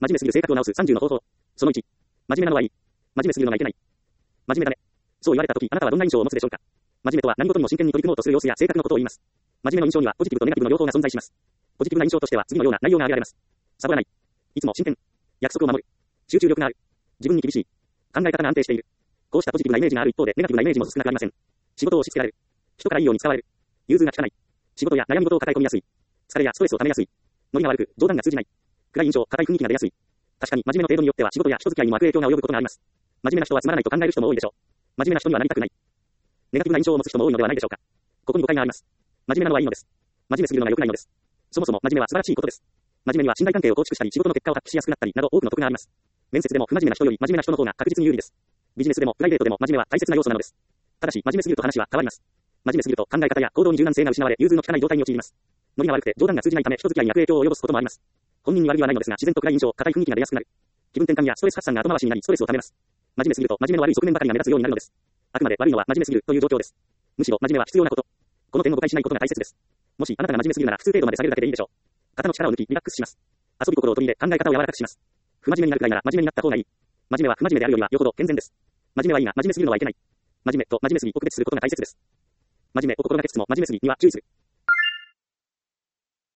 真面目すぎる性格を直す30の方法。その1。真面目なのはいい。真面目すぎるのがいけない。真面目だね。そう言われたとき、あなたはどんな印象を持つでしょうか。真面目とは何事にも真剣に取り組もうとする様子や性格のことを言います。真面目の印象にはポジティブとネガティブの両方が存在します。ポジティブな印象としては次のような内容が挙げられます。サボらない。いつも真剣。約束を守る。集中力がある。自分に厳しい。考え方が安定している。こうしたポジティブなイメージがある一方で、ネガティブなイメージも少なくありません。仕事を押し付けられる。人からいいように使われる。融通が利かない。仕事や悩み事を抱え込みやすい。疲れやストレスを溜めやすい。ノリが悪く、冗談が通じない。暗い印象、硬い雰囲気が出やすい。確かに真面目の程度によっては仕事や人付き合いにも悪影響が及ぶことがあります。真面目な人はつまらないと考える人も多いでしょう。真面目な人にはなりたくない。ネガティブな印象を持つ人も多いのではないでしょうか。ここに誤解があります。真面目なのはいいのです。真面目すぎるのが良くないのです。そもそも真面目は素晴らしいことです。真面目には信頼関係を構築したり仕事の結果を発揮しやすくなったりなど多くの得があります。面接でも不真面目な人より真面目な人の方が確実に有利です。ビジネスでもプライベートでも真面目は大切な要素なのです。ただし真面目すぎると話は変わります。真面目すぎると考え方や行動に柔軟性が失われ融通の利かない状態に陥ります。ノリが悪くて冗談が通じないため人付き合いに悪影響を及ぼすこともあります。本人に悪気はないのですが自然と暗い印象、硬い雰囲気が出やすくなる。気分転換やストレス発散が後回しになりストレスを溜めます。真面目すぎると真面目の悪い側面ばかりが目立つようになるのです。あくまで悪いのは真面目すぎるという状況です。むしろ真面目は必要なこと。この点を誤解しないことが大切です。もしあなたが真面目すぎるなら普通程度まで下げるだけでいいでしょう。肩の力を抜きリラックスします。遊び心を取り入れ考え方を柔らかくします。不真面目になるくらいなら真面目になった方がいい。真面目は不真面目であるよりはよほど健全です。真面目はいいが真面目すぎるのはいけない。真面目と真面目すぎを区別することが大切です。真面目を心がけつつも真面目すぎには注意する。